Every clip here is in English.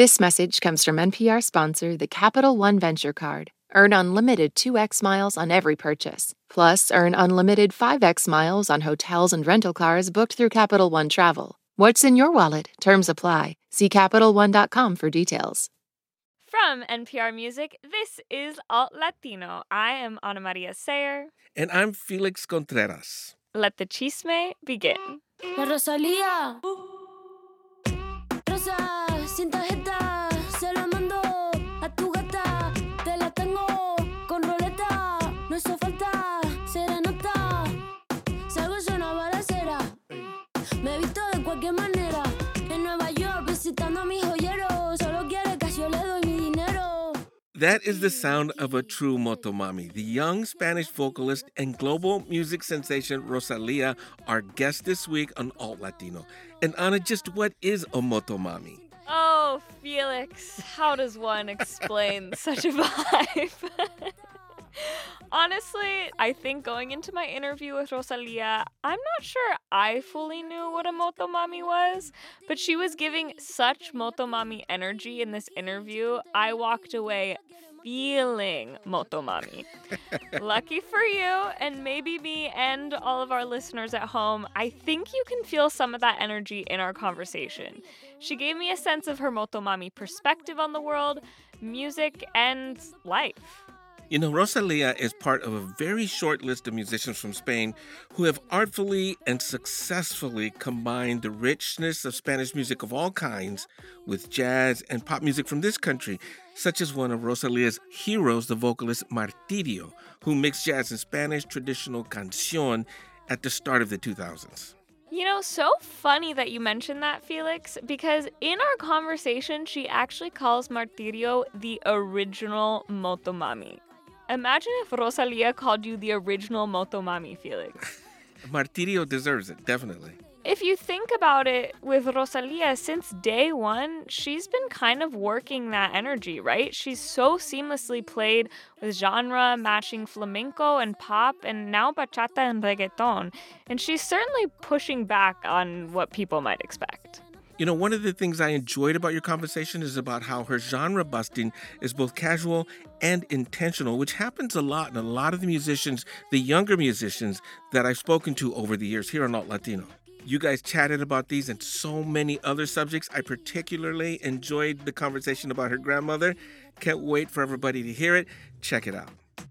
This message comes from NPR sponsor, the Capital One Venture Card. Earn unlimited 2x miles on every purchase. Plus, earn unlimited 5x miles on hotels and rental cars booked through Capital One Travel. What's in your wallet? Terms apply. See CapitalOne.com for details. From NPR Music, this is Alt Latino. I am Ana Maria Sayer. And I'm Felix Contreras. Let the chisme begin. La Rosalía. Rosa, sin tarjeta, se la mando a tu gata. Te la tengo con roleta. No hizo falta serenata. Salgo yo una balacera. Me visto de cualquier manera. En Nueva York visitando a mis joyeros. Solo quiere que yo le doy mi dinero. That is the sound of a true motomami. The young Spanish vocalist and global music sensation Rosalía, our guest this week on Alt Latino. And Ana, just what is a motomami? Oh, Felix, how does one explain such a vibe? Honestly, I think going into my interview with Rosalía, I'm not sure I fully knew what a motomami was, but she was giving such motomami energy in this interview, I walked away feeling motomami. Lucky for you, and maybe me and all of our listeners at home, I think you can feel some of that energy in our conversation. She gave me a sense of her motomami perspective on the world, music, and life. You know, Rosalía is part of a very short list of musicians from Spain who have artfully and successfully combined the richness of Spanish music of all kinds with jazz and pop music from this country, such as one of Rosalía's heroes, the vocalist Martirio, who mixed jazz and Spanish traditional canción at the start of the 2000s. You know, so funny that you mentioned that, Felix, because in our conversation, she actually calls Martirio the original motomami. Imagine if Rosalía called you the original motomami, Felix. Martirio deserves it, definitely. If you think about it, with Rosalía, since day one, she's been kind of working that energy, right? She's so seamlessly played with genre matching flamenco and pop, and now bachata and reggaeton. And she's certainly pushing back on what people might expect. You know, one of the things I enjoyed about your conversation is about how her genre busting is both casual and intentional, which happens a lot in a lot of the musicians, the younger musicians that I've spoken to over the years here on Alt Latino. You guys chatted about these and so many other subjects. I particularly enjoyed the conversation about her grandmother. Can't wait for everybody to hear it. Check it out.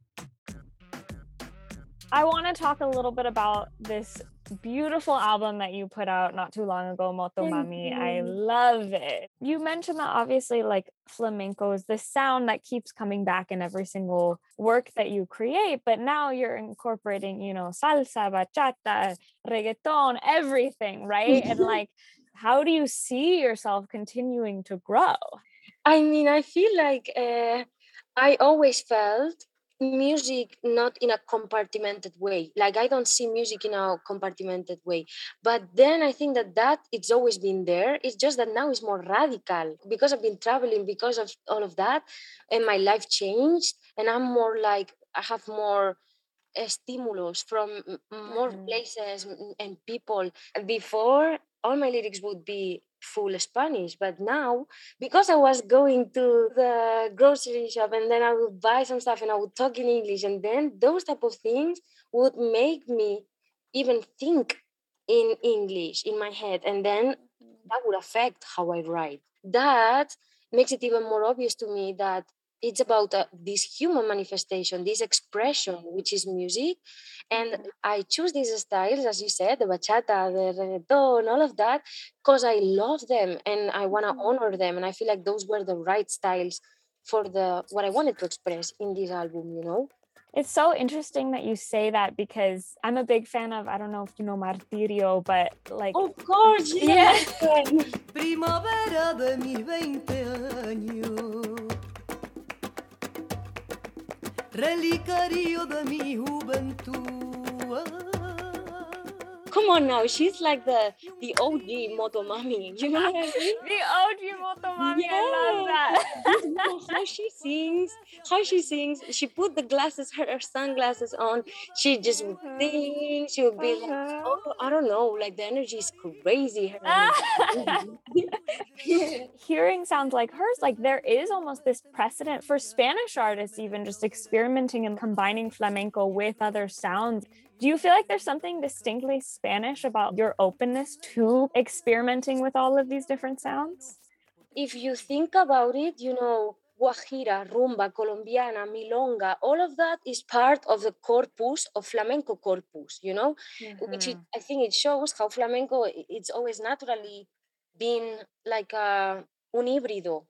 I want to talk a little bit about this beautiful album that you put out not too long ago, Motomami. I love it. You mentioned that obviously like flamenco is the sound that keeps coming back in every single work that you create, but now you're incorporating, you know, salsa, bachata, reggaeton, everything, right? And like, how do you see yourself continuing to grow? I mean, I feel like I always felt music not in a compartmented way. Like I don't see music in a compartmented way. But then I think that it's always been there. It's just that now it's more radical because I've been traveling, because of all of that, and my life changed. And I'm more like, I have more stimulus from more places and people. Before, all my lyrics would be full Spanish, but now, because I was going to the grocery shop and then I would buy some stuff and I would talk in English, and then those type of things would make me even think in English in my head, and then that would affect how I write. That makes it even more obvious to me that it's about this human manifestation, this expression, which is music. And I choose these styles, as you said, the bachata, the reggaeton, all of that, because I love them and I want to honor them. And I feel like those were the right styles for what I wanted to express in this album, you know? It's so interesting that you say that because I'm a big fan of, I don't know if you know Martirio, but like... Of course, yes! Primavera de mis 20 años, relicario de mi juventud. Come on now, she's like the OG Motomami, you know what I mean? The OG Motomami, I love that. how she sings. She put the glasses, her sunglasses on. She just would sing. She would be like, oh, I don't know, like the energy is crazy. Her energy. Hearing sounds like hers, like there is almost this precedent for Spanish artists even just experimenting and combining flamenco with other sounds. Do you feel like there's something distinctly Spanish about your openness to experimenting with all of these different sounds? If you think about it, guajira, rumba, colombiana, milonga, all of that is part of the corpus of flamenco corpus, which I think it shows how flamenco it's always naturally been like un híbrido,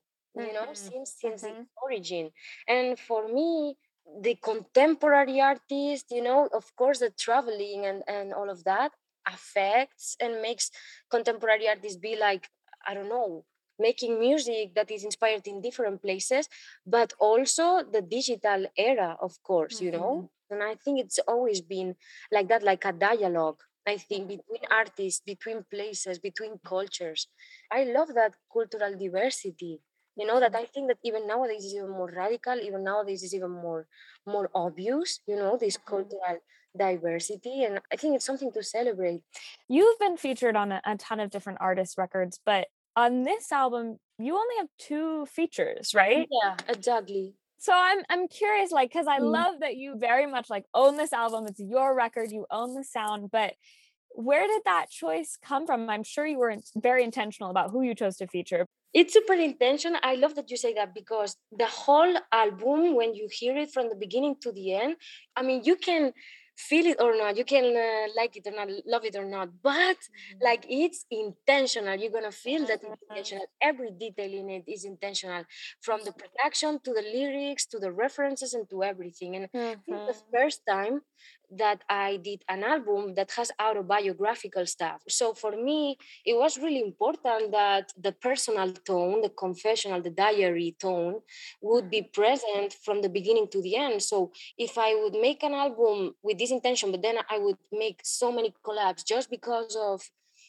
since its origin. And for me, the contemporary artist, of course, the traveling and all of that affects and makes contemporary artists be like, I don't know, making music that is inspired in different places, but also the digital era, of course, And I think it's always been like that, like a dialogue, I think, between artists, between places, between cultures. I love that cultural diversity. That I think that even nowadays is even more radical, even nowadays is even more obvious, this cultural diversity. And I think it's something to celebrate. You've been featured on a ton of different artist records, but on this album, you only have 2 features, right? Yeah, exactly. So I'm curious, like, because I love that you very much like own this album. It's your record, you own the sound, but where did that choice come from? I'm sure you were very intentional about who you chose to feature. It's super intentional. I love that you say that because the whole album, when you hear it from the beginning to the end, I mean, you can feel it or not, you can like it or not, love it or not, but like it's intentional. You're gonna feel that it's intentional. Every detail in it is intentional, from the production to the lyrics to the references and to everything. And it's the first time that I did an album that has autobiographical stuff. So for me, it was really important that the personal tone, the confessional, the diary tone would be present from the beginning to the end. So if I would make an album with this intention, but then I would make so many collabs just because of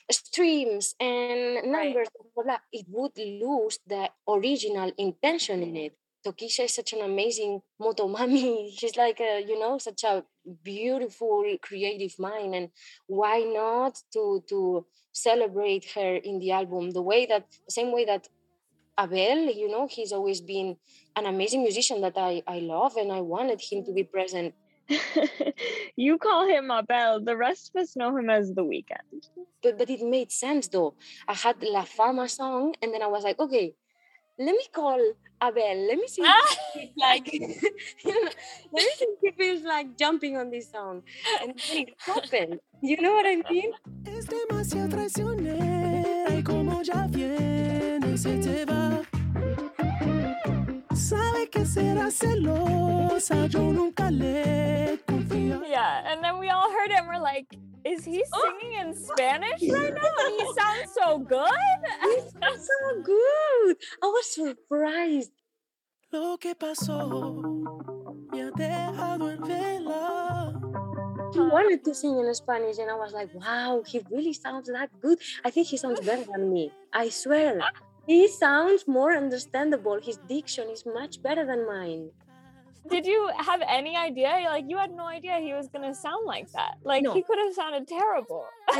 streams and numbers, blah, blah, it would lose the original intention in it. Tokisha is such an amazing motomami. She's like such a beautiful creative mind, and why not to celebrate her in the album the same way that Abel, he's always been an amazing musician that I love, and I wanted him to be present. You call him Abel. The rest of us know him as The Weeknd. But it made sense though. I had La Fama song, and then I was like, okay, let me call Abel. Let me see if he feels like, let me see if he feels like jumping on this song. And then it happened. You know what I mean? Es demasiado traicionera y como ya viene se te va. Sabe que será celosa, yo nunca le confío. Yeah, and then we all heard it and we're like, is he singing in Spanish right now? And he sounds so good. He sounds so good. I was surprised. Lo que pasó me ha dejado en vela. He wanted to sing in Spanish, and I was like, wow, he really sounds that good. I think he sounds better than me. I swear. He sounds more understandable. His diction is much better than mine. Did you have any idea? Like, you had no idea he was going to sound like that. Like, No. he could have sounded terrible. I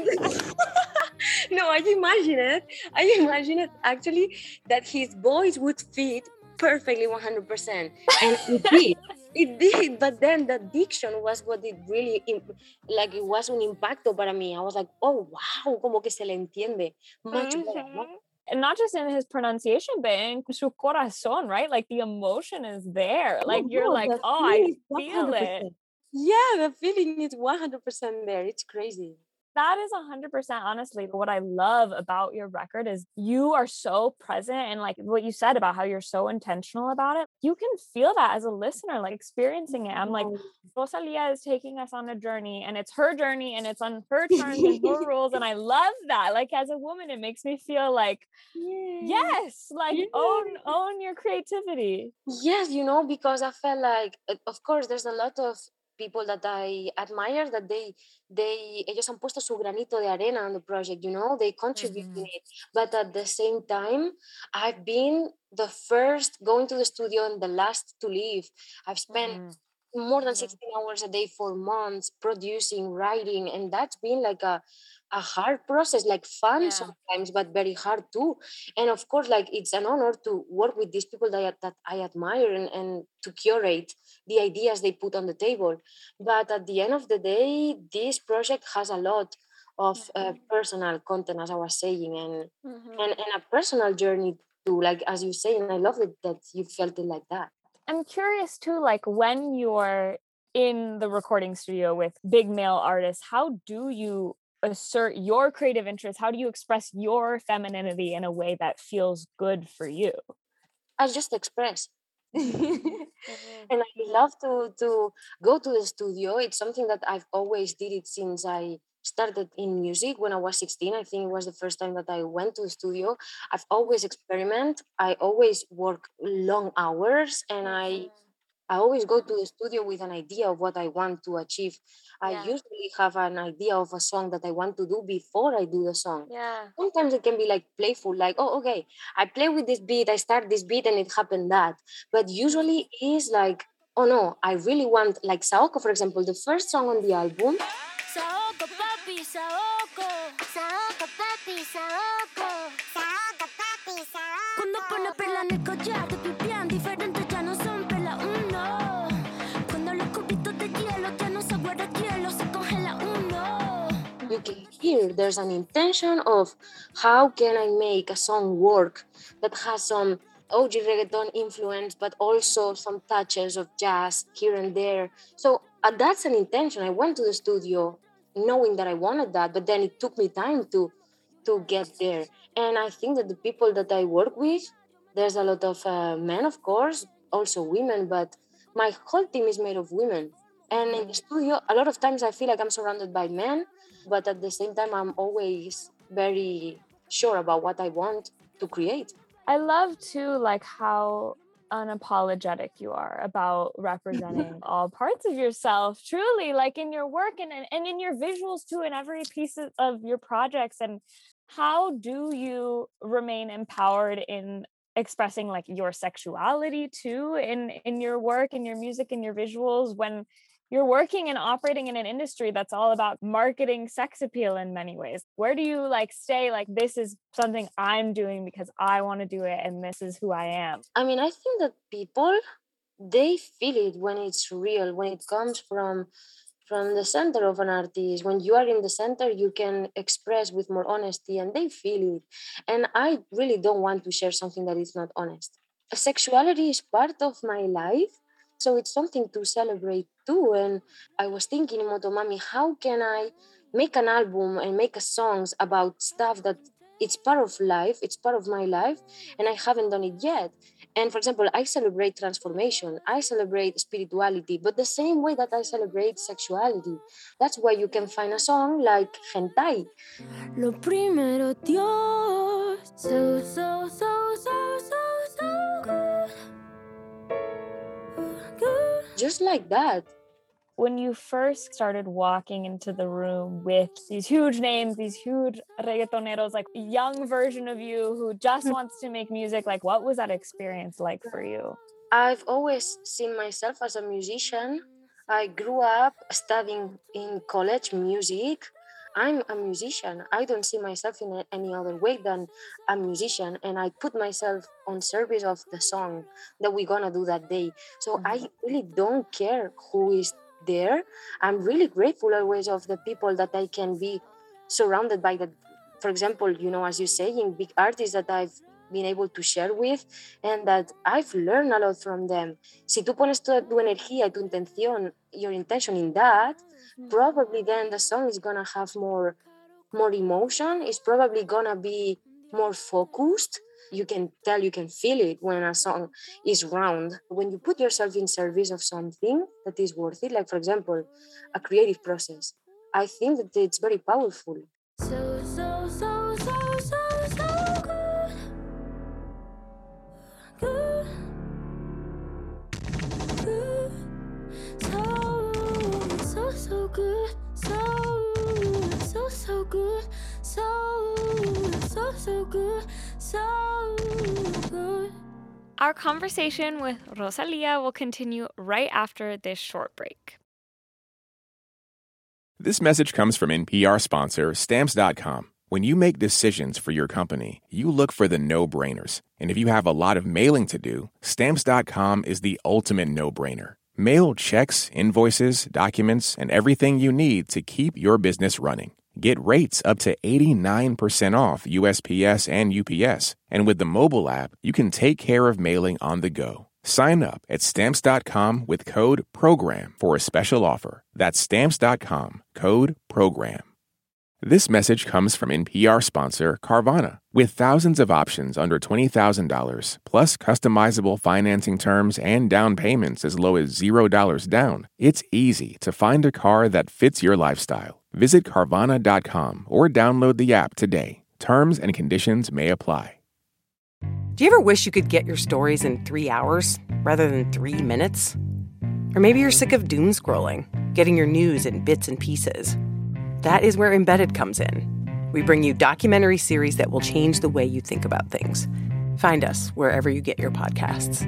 imagine it actually that his voice would fit perfectly 100%. And it did. It did, but then the diction was what it really, it was un impacto para mí. I was like, oh, wow, como que se le entiende much better. And not just in his pronunciation, but in su corazón, right? Like, the emotion is there. Like, you're like, oh, I feel it. Yeah, the feeling is 100% there. It's crazy. That is 100% honestly what I love about your record is you are so present, and like what you said about how you're so intentional about it, you can feel that as a listener, like experiencing it. I'm like, Rosalia is taking us on a journey, and it's her journey, and it's on her terms and her rules, and I love that. Like, as a woman, it makes me feel like, yes, like own your creativity. Yes, because I felt like, of course, there's a lot of people that I admire, that ellos han puesto su granito de arena on the project, you know, they contribute in it. But at the same time, I've been the first going to the studio and the last to leave. I've spent more than 16 hours a day for months producing, writing, and that's been like a hard process, like fun sometimes, but very hard too. And of course, like it's an honor to work with these people that I admire, and to curate the ideas they put on the table. But at the end of the day, this project has a lot of personal content, as I was saying, and a personal journey too, like as you say, and I love it that you felt it like that. I'm curious too, like when you're in the recording studio with big male artists, how do you assert your creative interests? How do you express your femininity in a way that feels good for you? I just express. And I love to go to the studio. It's something that I've always did it since I started in music when I was 16. I think it was the first time that I went to the studio. I've always experiment. I always work long hours, and I always go to the studio with an idea of what I want to achieve. I usually have an idea of a song that I want to do before I do the song. Sometimes it can be like playful, like, oh, okay, I play with this beat, I start this beat, and it happened that. But usually it's like, oh no, I really want, like Saoko, for example, the first song on the album. Saoko, papi, Saoko. Saoko, papi, Saoko. Saoko, papi, Saoko. Cuando pone perla en el collar, te pipián diferente, ya no son perla uno. Cuando los cubitos de hielo ya no se guarda hielo, se congela uno. You can hear there's an intention of how can I make a song work that has some OG reggaeton influence, but also some touches of jazz here and there. So that's an intention. I went to the studio knowing that I wanted that, but then it took me time to get there. And I think that the people that I work with, there's a lot of men, of course, also women, but my whole team is made of women. And in the studio, a lot of times I feel like I'm surrounded by men, but at the same time, I'm always very sure about what I want to create. I love too, like how unapologetic you are about representing all parts of yourself, truly, like in your work and in your visuals too, in every piece of your projects. And how do you remain empowered in expressing like your sexuality too in your work, in your music, in your visuals, when you're working and operating in an industry that's all about marketing sex appeal in many ways? Where do you like stay like, this is something I'm doing because I want to do it and this is who I am? I mean, I think that people, they feel it when it's real, when it comes from the center of an artist. When you are in the center, you can express with more honesty, and they feel it. And I really don't want to share something that is not honest. Sexuality is part of my life, so it's something to celebrate too. And I was thinking in Motomami, how can I make an album and make a songs about stuff that it's part of life, it's part of my life, and I haven't done it yet. And for example, I celebrate transformation, I celebrate spirituality, but the same way that I celebrate sexuality. That's why you can find a song like Hentai. Lo primero, Dios. So, so, so, so, so, so good. Good. Just like that. When you first started walking into the room with these huge names, these huge reggaetoneros, like a young version of you who just wants to make music, like what was that experience like for you? I've always seen myself as a musician. I grew up studying in college music. I'm a musician. I don't see myself in any other way than a musician, and I put myself on service of the song that we're gonna do that day. So I really don't care who is there. I'm really grateful always of the people that I can be surrounded by. That, for example, you know, as you say, in big artists that I've been able to share with, and that I've learned a lot from them. Si tú pones toda tu energía, tu intención, your intention in that, probably then the song is gonna have more emotion. It's probably gonna be more focused. You can tell, you can feel it when a song is round. When you put yourself in service of something that is worth it, like for example, a creative process, I think that it's very powerful. So, so, so, so, so, so good. Good. Good. So good, so good, so good. Our conversation with Rosalia will continue right after this short break. This message comes from NPR sponsor Stamps.com. When you make decisions for your company, you look for the no-brainers. And if you have a lot of mailing to do, Stamps.com is the ultimate no-brainer. Mail checks, invoices, documents, and everything you need to keep your business running. Get rates up to 89% off USPS and UPS. And with the mobile app, you can take care of mailing on the go. Sign up at Stamps.com with code PROGRAM for a special offer. That's Stamps.com, code PROGRAM. This message comes from NPR sponsor Carvana. With thousands of options under $20,000, plus customizable financing terms and down payments as low as $0 down, it's easy to find a car that fits your lifestyle. Visit Carvana.com or download the app today. Terms and conditions may apply. Do you ever wish you could get your stories in 3 hours rather than 3 minutes? Or maybe you're sick of doom scrolling, getting your news in bits and pieces. That is where Embedded comes in. We bring you documentary series that will change the way you think about things. Find us wherever you get your podcasts.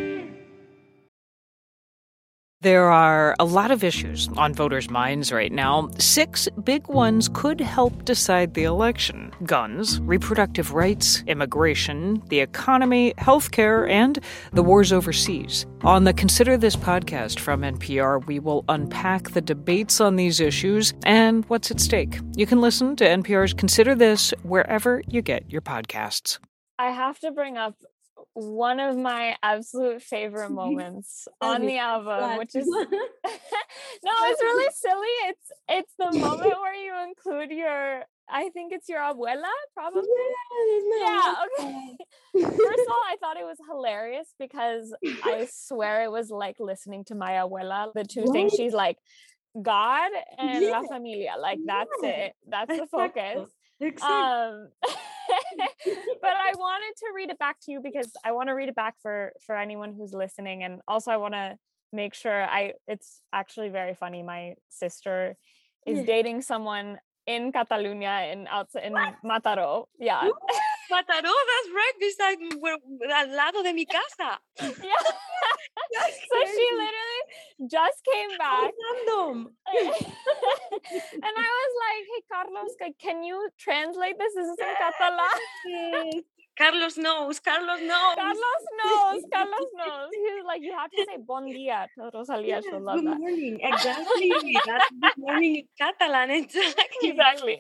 There are a lot of issues on voters' minds right now. 6 big ones could help decide the election: guns, reproductive rights, immigration, the economy, healthcare, and the wars overseas. On the Consider This podcast from NPR, we will unpack the debates on these issues and what's at stake. You can listen to NPR's Consider This wherever you get your podcasts. I have to bring up one of my absolute favorite moments on the album, which is no, it's really silly. It's the moment where you include I think it's your abuela, probably. Yeah, okay. First of all, I thought it was hilarious because I swear it was like listening to my abuela. The two things she's like, God and La Familia, like that's it. That's the focus. But I wanted to read it back to you because I want to read it back for anyone who's listening, and also I want to make sure it's actually very funny. My sister is dating someone in Catalonia in Mataró. Yeah. Mataró, that's right beside al lado de mi casa. Yeah. So she literally just came back. Random. And I was like, hey, Carlos, can you translate this? This is in Catalan. Carlos knows. Carlos knows. He was like, you have to say bon dia to Rosalia. She'll love Good that. morning. Exactly. That's good morning in Catalan. Exactly.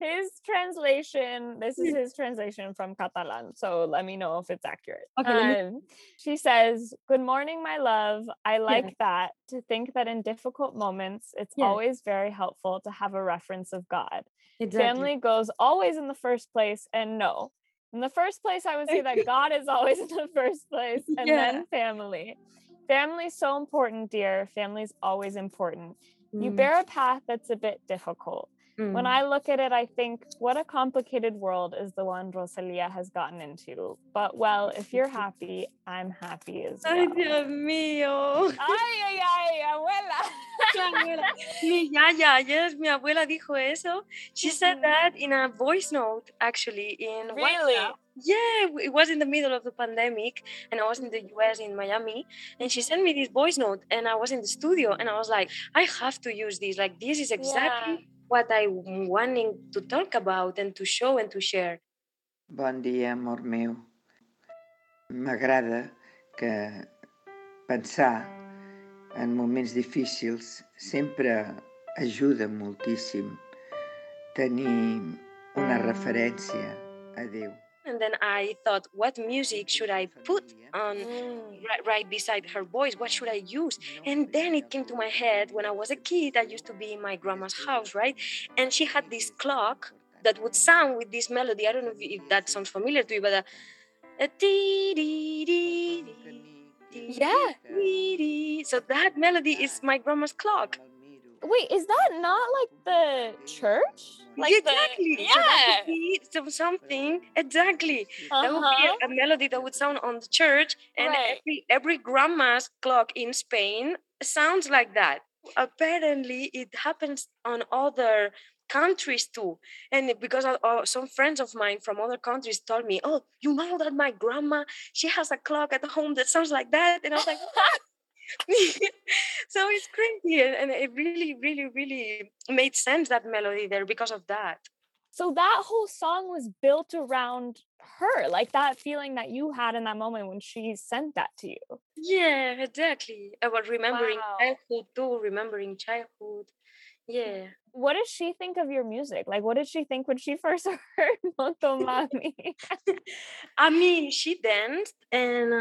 This is his translation from Catalan. So let me know if it's accurate. Okay. She says, good morning, my love. I like that. To think that in difficult moments, it's always very helpful to have a reference of God. Exactly. Family goes always in the first place, and no. In the first place, I would say that God is always in the first place, and then family. Family is so important, dear. Family is always important. You bear a path that's a bit difficult. When I look at it, I think, what a complicated world is the one Rosalia has gotten into. But, well, if you're happy, I'm happy as well. Ay, Dios mío. Ay, abuela. Mi yaya, yes, mi abuela dijo eso. She said that in a voice note, actually, in Really? WhatsApp. Yeah, it was in the middle of the pandemic, and I was in the US in Miami, and she sent me this voice note, and I was in the studio, and I was like, I have to use this. Like, this is exactly what I'm wanting to talk about and to show and to share. Bon dia, amor meu. M'agrada que pensar en moments difícils sempre ajuda moltíssim tenir una referència a Déu. And then I thought, what music should I put on right beside her voice? What should I use? And then it came to my head when I was a kid. I used to be in my grandma's house, right? And she had this clock that would sound with this melody. I don't know if that sounds familiar to you, but so that melody is my grandma's clock. Wait, is that not like the church? Like exactly. So that would be something. Exactly. That would be a melody that would sound on the church, and every grandma's clock in Spain sounds like that. Apparently, it happens on other countries too. And because some friends of mine from other countries told me, oh, you know that my grandma, she has a clock at home that sounds like that. And I was like, so it's crazy. And it really, really, really made sense, that melody there, because of that. So that whole song was built around her, like that feeling that you had in that moment when she sent that to you. Yeah, exactly. About remembering Wow. childhood too, remembering childhood. Yeah. What does she think of your music? Like, what did she think when she first heard Motomami? I mean, she danced and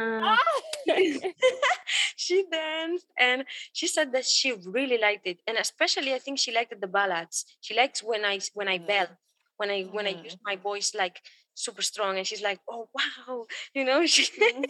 she danced and she said that she really liked it, and especially I think she liked the ballads. She likes when I belt, when I use my voice like super strong, and she's like, oh wow, she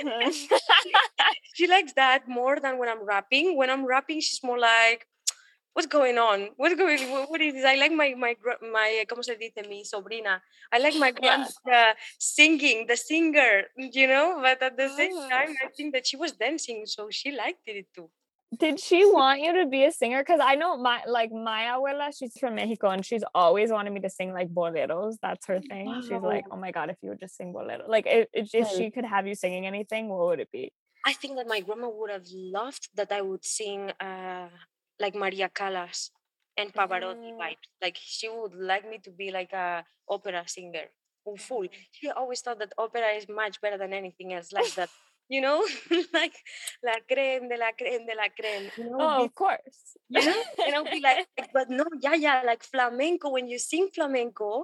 she likes that more than when I'm rapping. When I'm rapping, she's more like, what's going on? What is this? I like my ¿cómo se dice? Mi sobrina. I like my grandma singing, the singer, but at the same time, I think that she was dancing, so she liked it too. Did she want you to be a singer? Because I know my abuela, she's from Mexico, and she's always wanted me to sing like boleros. That's her thing. Wow. She's like, oh my God, if you would just sing bolero. Like, if she could have you singing anything, what would it be? I think that my grandma would have loved that I would sing like Maria Callas and Pavarotti vibes. Like, she would like me to be like a opera singer. Full. She always thought that opera is much better than anything else. Like that, like la creme de la creme de la creme. Oh, of course. And I'll be like, but no, yeah, like flamenco. When you sing flamenco,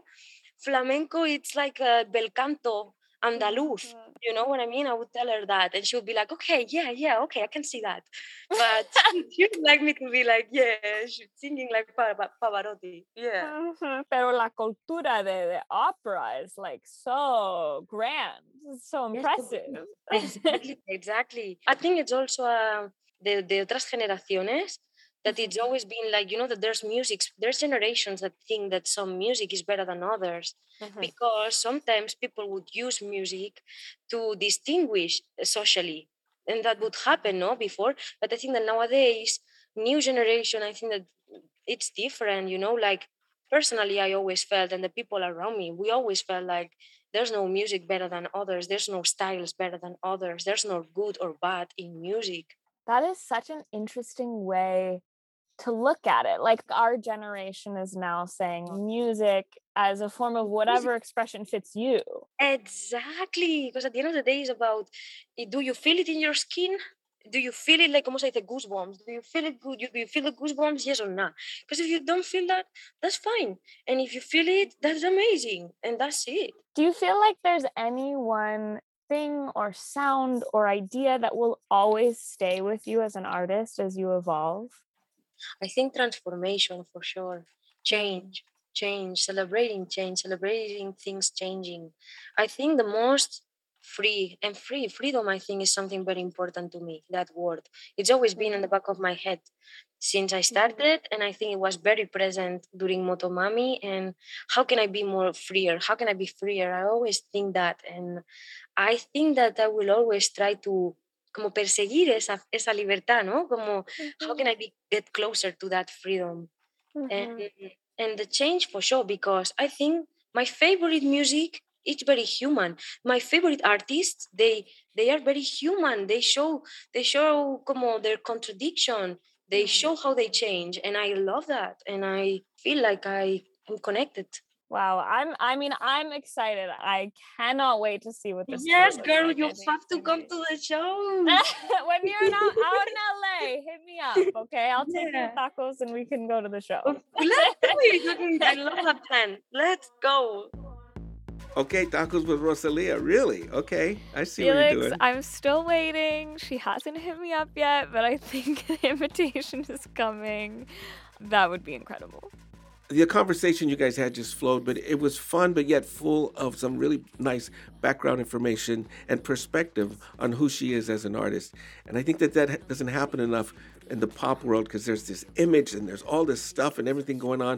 it's like a bel canto andaluz. You know what I mean? I would tell her that, and she would be like, okay, yeah, okay, I can see that. But she would like me to be like, yeah, she's singing like Pavarotti. Yeah. Pero la cultura de opera is like so grand, it's so impressive. Exactly. I think it's also de otras generaciones that it's always been like, that there's generations that think that some music is better than others, because sometimes people would use music to distinguish socially, and that would happen, no, before. But I think that nowadays, new generation, I think that it's different, like, personally, I always felt, and the people around me, we always felt like there's no music better than others, there's no styles better than others, there's no good or bad in music. That is such an interesting way to look at it. Like, our generation is now saying music as a form of whatever expression fits you. Exactly, because at the end of the day, it's about, do you feel it in your skin? Do you feel it, like, ¿cómo se dice, goosebumps? Do you feel it good? Do you feel the goosebumps, yes or no? Because if you don't feel that, that's fine. And if you feel it, that's amazing. And that's it. Do you feel like there's any one thing or sound or idea that will always stay with you as an artist as you evolve? I think transformation, for sure. Change, celebrating things changing. I think the most freedom, I think, is something very important to me, that word. It's always been in the back of my head since I started, and I think it was very present during Motomami. And how can I be more freer? How can I be freer? I always think that, and I think that I will always try to como perseguir esa libertad, ¿no? Como, how can I get closer to that freedom? And the change, for sure, because I think my favorite music, it's very human. My favorite artists, they are very human. They show como their contradiction. They show how they change, and I love that, and I feel like I am connected. Wow, I'm excited. I cannot wait to see what this. Yes, girl, you have to come to the show. When you're out in LA, hit me up, okay? I'll take you tacos and we can go to the show. Let's do it. I love that plan. Let's go. Okay, tacos with Rosalia, really? Okay, I see Felix, what you're doing. I'm still waiting. She hasn't hit me up yet, but I think the invitation is coming. That would be incredible. The conversation you guys had just flowed, but it was fun, but yet full of some really nice background information and perspective on who she is as an artist. And I think that doesn't happen enough in the pop world, because there's this image and there's all this stuff and everything going on.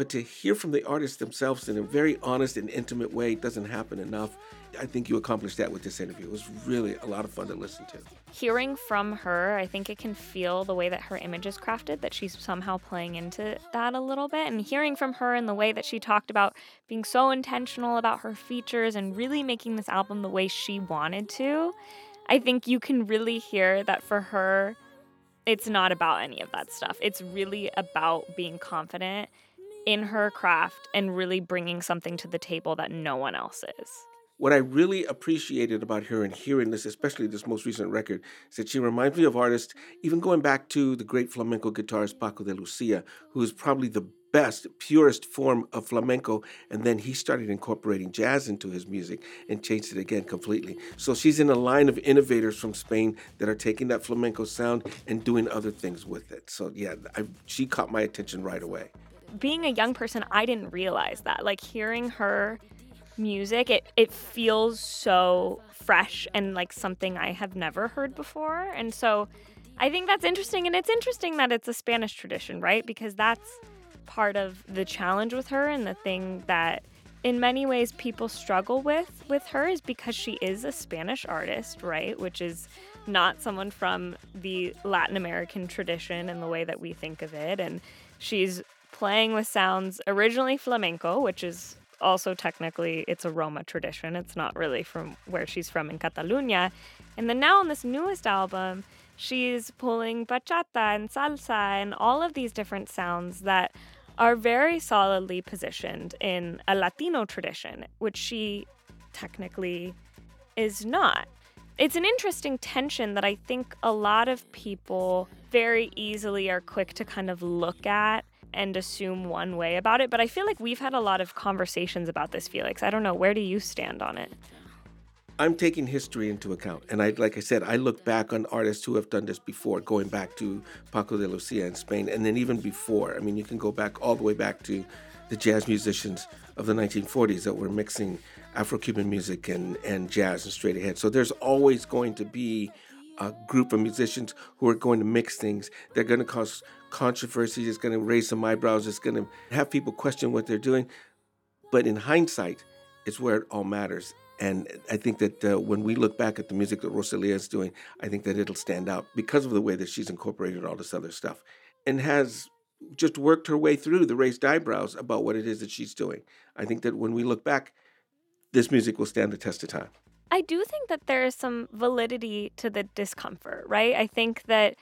but to hear from the artists themselves in a very honest and intimate way doesn't happen enough. I think you accomplished that with this interview. It was really a lot of fun to listen to. Hearing from her, I think it can feel the way that her image is crafted, that she's somehow playing into that a little bit. And hearing from her in the way that she talked about being so intentional about her features and really making this album the way she wanted to, I think you can really hear that for her, it's not about any of that stuff. It's really about being confident in her craft and really bringing something to the table that no one else is. What I really appreciated about her and hearing this, especially this most recent record, is that she reminds me of artists, even going back to the great flamenco guitarist Paco de Lucia, who is probably the best, purest form of flamenco, and then he started incorporating jazz into his music and changed it again completely. So she's in a line of innovators from Spain that are taking that flamenco sound and doing other things with it. So yeah, she caught my attention right away. Being a young person, I didn't realize that. Like, hearing her music, it feels so fresh and like something I have never heard before. And so I think that's interesting. And it's interesting that it's a Spanish tradition, right? Because that's part of the challenge with her, and the thing that in many ways people struggle with her is because she is a Spanish artist, right? Which is not someone from the Latin American tradition in the way that we think of it. And she's playing with sounds originally flamenco, which is also technically it's a Roma tradition. It's not really from where she's from in Catalunya. And then now on this newest album, she's pulling bachata and salsa and all of these different sounds that are very solidly positioned in a Latino tradition, which she technically is not. It's an interesting tension that I think a lot of people very easily are quick to kind of look at and assume one way about it. But I feel like we've had a lot of conversations about this, Felix. I don't know. Where do you stand on it? I'm taking history into account. And like I said, I look back on artists who have done this before, going back to Paco de Lucia in Spain, and then even before. I mean, you can go back all the way back to the jazz musicians of the 1940s that were mixing Afro-Cuban music and jazz and straight ahead. So there's always going to be a group of musicians who are going to mix things. They're going to cause controversy. It's going to raise some eyebrows. It's going to have people question what they're doing. But in hindsight, it's where it all matters. And I think that when we look back at the music that Rosalía is doing, I think that it'll stand out because of the way that she's incorporated all this other stuff and has just worked her way through the raised eyebrows about what it is that she's doing. I think that when we look back, this music will stand the test of time. I do think that there is some validity to the discomfort, right? I think that,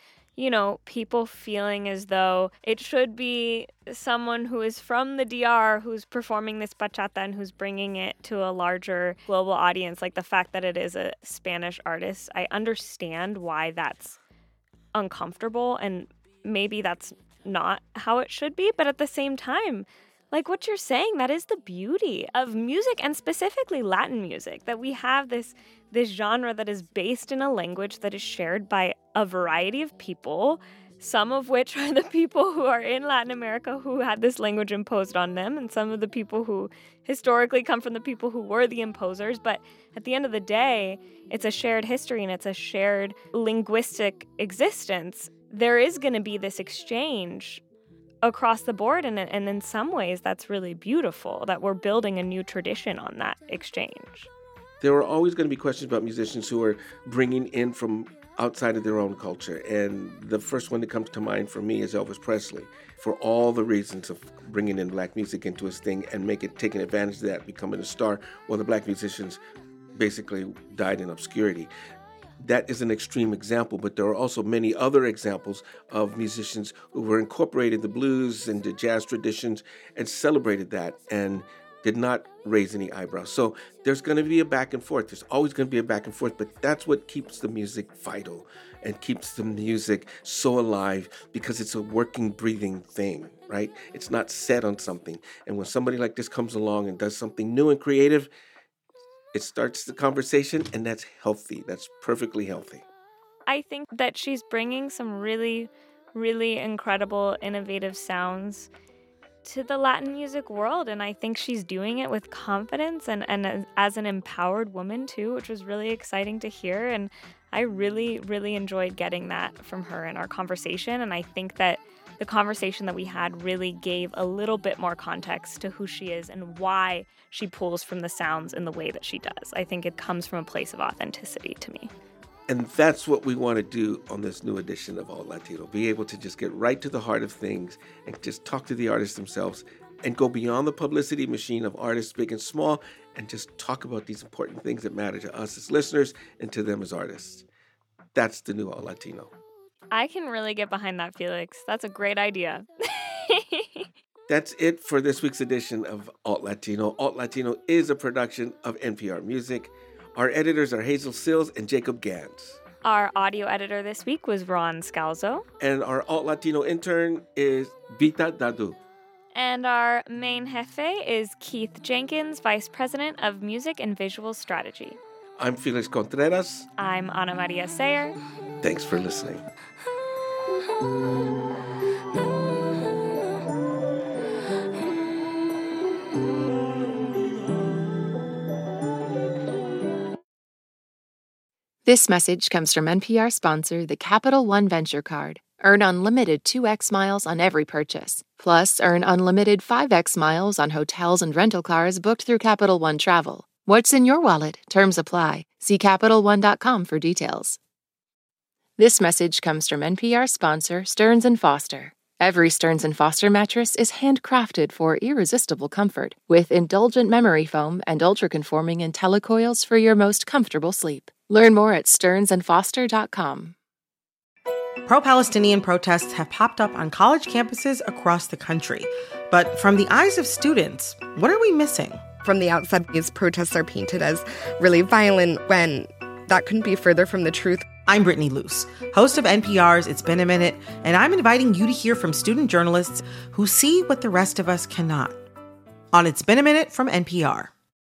people feeling as though it should be someone who is from the DR who's performing this bachata and who's bringing it to a larger global audience. Like the fact that it is a Spanish artist, I understand why that's uncomfortable, and maybe that's not how it should be. But at the same time, like what you're saying, that is the beauty of music, and specifically Latin music, that we have this genre that is based in a language that is shared by a variety of people, some of which are the people who are in Latin America who had this language imposed on them, and some of the people who historically come from the people who were the imposers. But at the end of the day, it's a shared history and it's a shared linguistic existence. There is going to be this exchange across the board, and in some ways that's really beautiful that we're building a new tradition on that exchange. There are always going to be questions about musicians who are bringing in from outside of their own culture, and the first one that comes to mind for me is Elvis Presley, for all the reasons of bringing in black music into his thing and taking advantage of that, becoming a star, while the black musicians basically died in obscurity. That is an extreme example, but there are also many other examples of musicians who were incorporated the blues and the jazz traditions and celebrated that and did not raise any eyebrows. So there's going to be a back and forth. There's always going to be a back and forth, but that's what keeps the music vital and keeps the music so alive, because it's a working, breathing thing, right? It's not set on something. And when somebody like this comes along and does something new and creative, it starts the conversation, and that's healthy. That's perfectly healthy. I think that she's bringing some really, really incredible, innovative sounds to the Latin music world, and I think she's doing it with confidence and as an empowered woman too, which was really exciting to hear. And I really, really enjoyed getting that from her in our conversation. And I think that the conversation that we had really gave a little bit more context to who she is and why she pulls from the sounds in the way that she does. I think it comes from a place of authenticity to me. And that's what we want to do on this new edition of Alt Latino, be able to just get right to the heart of things and just talk to the artists themselves and go beyond the publicity machine of artists big and small and just talk about these important things that matter to us as listeners and to them as artists. That's the new Alt Latino. I can really get behind that, Felix. That's a great idea. That's it for this week's edition of Alt Latino. Alt Latino is a production of NPR Music. Our editors are Hazel Sills and Jacob Gans. Our audio editor this week was Ron Scalzo. And our Alt Latino intern is Vita Dadu. And our main jefe is Keith Jenkins, Vice President of Music and Visual Strategy. I'm Felix Contreras. I'm Ana Maria Sayer. Thanks for listening. This message comes from NPR sponsor, the Capital One Venture Card. Earn unlimited 2x miles on every purchase. Plus, earn unlimited 5x miles on hotels and rental cars booked through Capital One Travel. What's in your wallet? Terms apply. See CapitalOne.com for details. This message comes from NPR sponsor, Stearns & Foster. Every Stearns & Foster mattress is handcrafted for irresistible comfort, with indulgent memory foam and ultra-conforming IntelliCoils for your most comfortable sleep. Learn more at stearnsandfoster.com. Pro-Palestinian protests have popped up on college campuses across the country. But from the eyes of students, what are we missing? From the outside, these protests are painted as really violent when that couldn't be further from the truth. I'm Brittany Luce, host of NPR's It's Been a Minute, and I'm inviting you to hear from student journalists who see what the rest of us cannot. On It's Been a Minute from NPR.